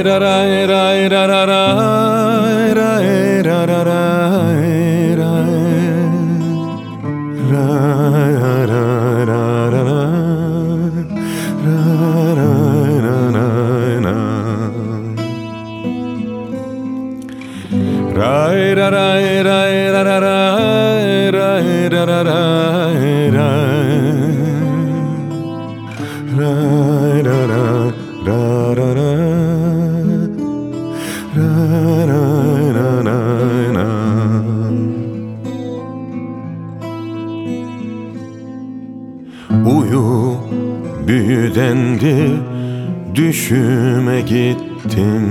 ra ra ra ra ra ra ra ra ra ra ra Uyu büyü dendi, düşüme gittim.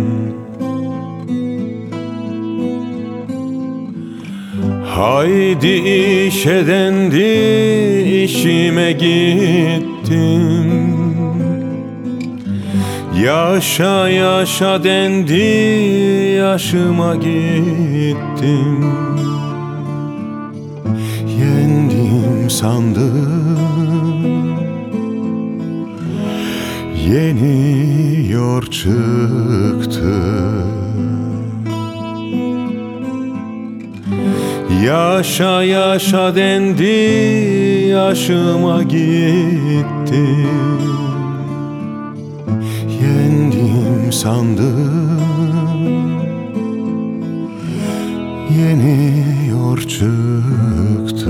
Haydi işe dendi, işime gittim. Yaşa yaşa dendi, yaşıma gittim. Yendim sandım, yeniyor çıktı. Yaşa yaşa dendi, yaşıma gitti. Yendim sandım, yeniyor çıktı.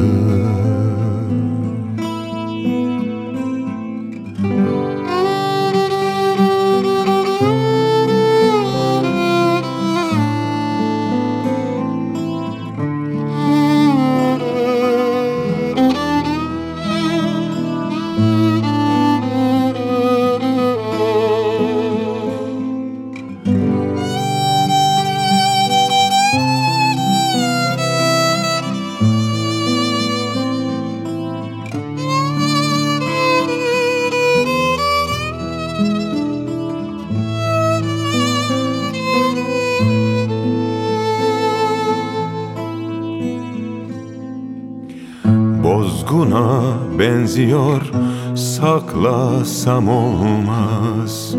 Bozguna benziyor, saklasam olmaz.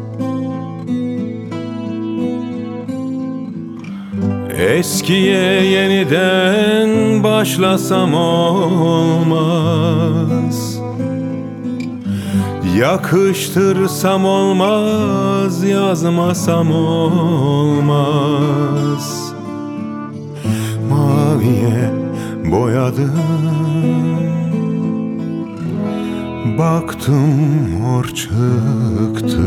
Eskiye yeniden başlasam olmaz. Yakıştırsam olmaz, yazmasam olmaz. Maviye boyadım, baktım mor çıktı.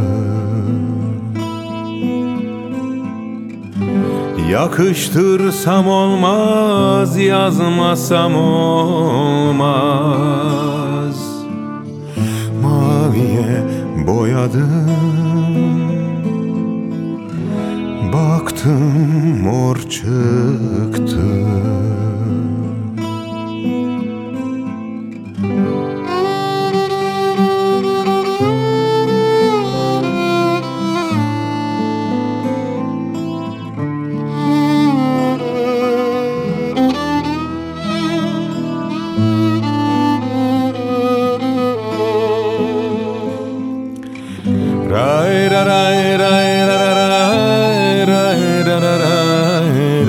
Yakıştırsam olmaz, yazmasam olmaz. Maviye boyadım, baktım mor çıktı. Ray ra ray ray ra ra ray ray ra ra ray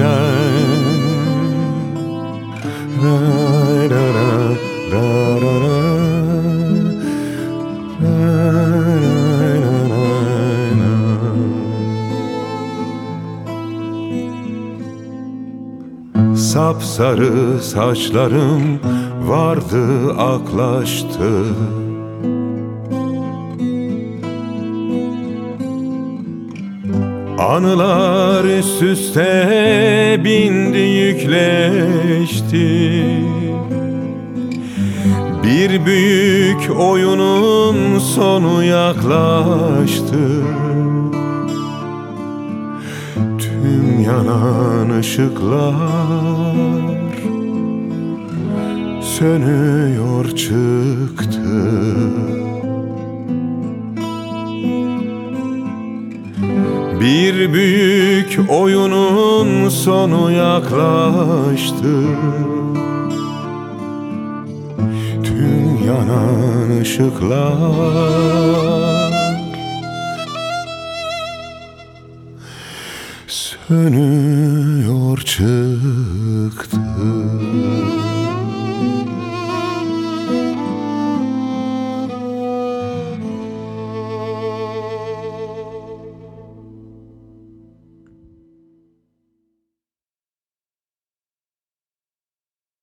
ray ra ra ra ra ra. Sapsarı saçlarım vardı, aklaştı. Anılar üst üste bindi, yükleşti. Bir büyük oyunun sonu yaklaştı. Tüm yanan ışıklar sönüyor çıktı. Bir büyük oyunun sonu yaklaştı. Tüm yanan ışıklar Önüyor çıktı.